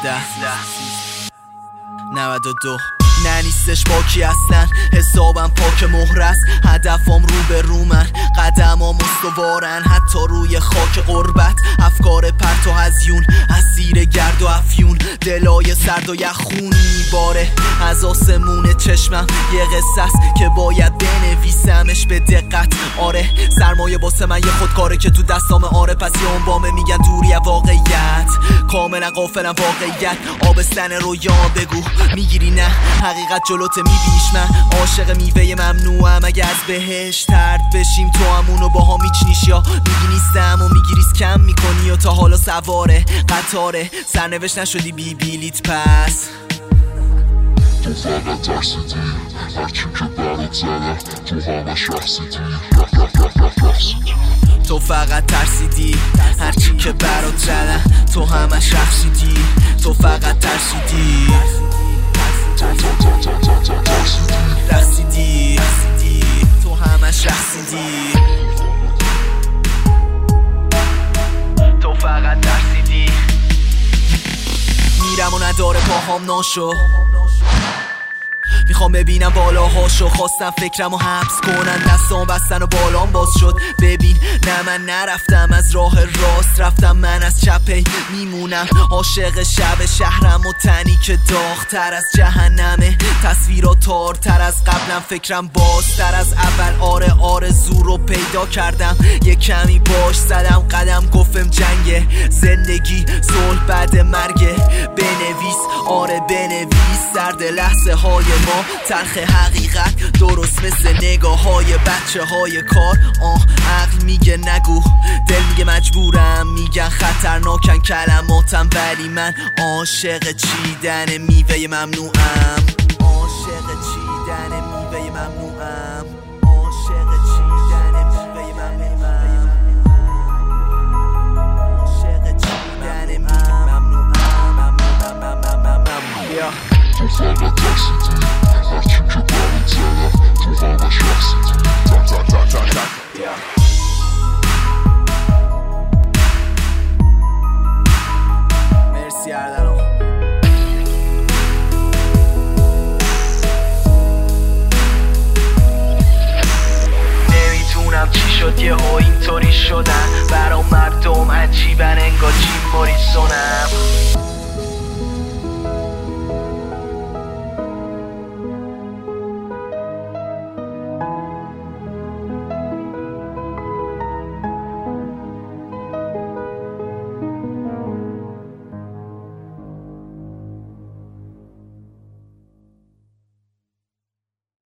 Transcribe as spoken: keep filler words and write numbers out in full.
سیزده نود و دو نه نیستش باکی اصلا، حسابم پاک مهرست، هدفم رو به رو من، قدمام استوارن حتی روی خاک غربت، افکار پرت و هزیون اسیر گرد و افیون، دلای سرد و یخون میباره از آسمون چشمم، یه قصه است که باید بنویسمش به دقت. آره سرمایه واسه من یه خودکاره که تو دستام آره، پس یه عنوامه میگن دوری واقعیت، کاملا غافلم واقعیت، آبستن رویان بگو میگیری نه حقیقت جلوت میبینیش، من عاشق میوه ممنوعم، اگه از بهش ترد بشیم تو همونو با هم میچنیش، یا میگی نیستم و میگیریست کم میکنی و تا حالا سواره قطاره، سرنوشت نشدی بی بیلیت پس تو فقط ترسیدی هرچی که برات زدم تو همه شخصیدی تو فقط ترسیدی هرچی که برات زدم تو همه شخصیدی تو فقط ترسیدی رخصیدی تو همش رخصیدی تو فقط ترسیدی میرم و نداره پاهام ناشو، میخوام ببینم بالاهاشو، خواستم فکرمو حبس کنن دستام بستن و بالام باز شد، ببین نه من نرفتم از راه راست رفتم، من از چپی میمونم عاشق شب شهرم و تنی که داغ‌تر از جهنمه، تصویرات تارتر از قبلم، فکرم بازتر از اول، آره آرزو رو پیدا کردم یه کمی باش زدم قدم، گفتم جنگه زندگی صلح بعد مرگه، بنویس آره بنویس درد لحظه های ما، تلخ حقیقت درست مثل نگاه های بچه های کار، آه عقل میگه نگو، دل میگه مجبورم، میگن خطرناکن کلماتم، ولی من عاشق چیدن میوه ممنوعم.